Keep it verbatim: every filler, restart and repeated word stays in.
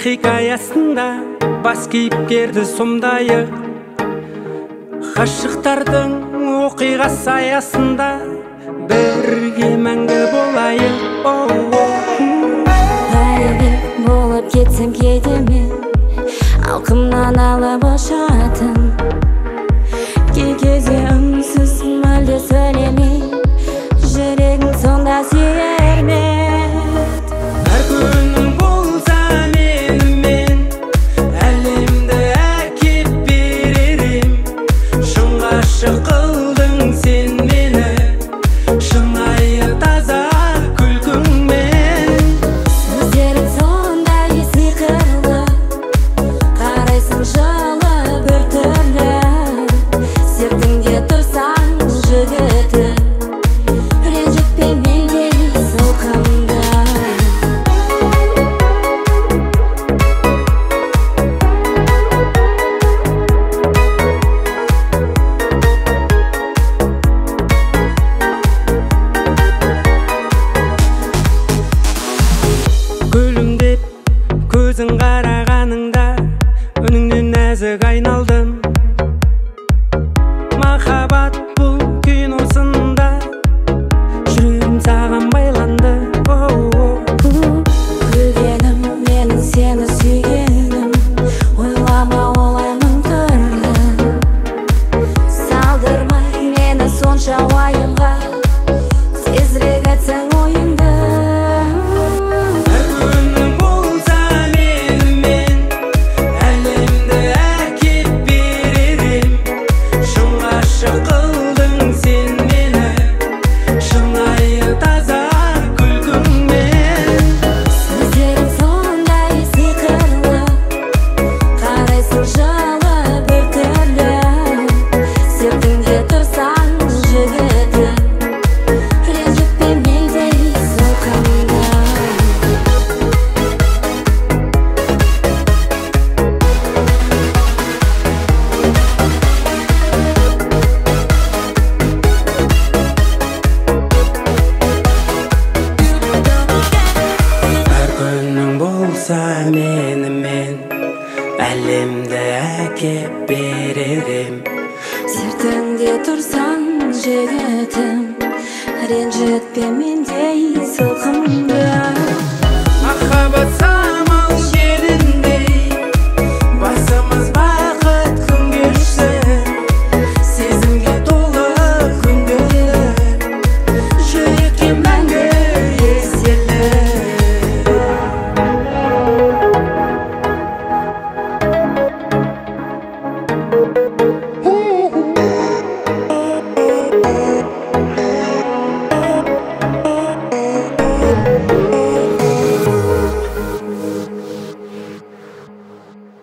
хикаясында бас кейіпкерді сомдайық, ғашықтардың оқиғасы аясында бірге мәңгі болайық. Бәрібір болып кетсем кейде мен алқымнан алып ұшатын, кей кезде үнсіз мүлде сөйлемей жүрегің сонда сүйер ме? Әр күнің болса менімен әлемді әкеп берерім, шын ғашық қылдың сен мені шынайы таза күлкіңмен. Сөздерің сондай сиқырлы, қарайсың жылы бір түрлі, сертіңде тұрсаң жігіті, ренжітпей мендей сылқымды. Күлімдеп көзің қарағаныңда үніңнен нәзік айналдым. Махаббат бұл киносында жүрегім саған байланды. Күлгенім менің сені сүйгенім, ойлама олай мың түрлі, салдырмай мені сонша уайымға, тезірек айтсаң ойыңды. Әр күнің болса менімен әлемді әкеп берерім, шын ғашық қылдың сен мені шынайы таза күлкіңмен. Сөздерің сондай сиқырлы, қарайсың жылы бір түрлі, сертіңде тұрсаң жігіті, ренжітпей мендей сылқымды. Әр күнің болса менімен әлемді әкеп берерім, Сертіңде тұрсаң жігітім, ренжітпе мендей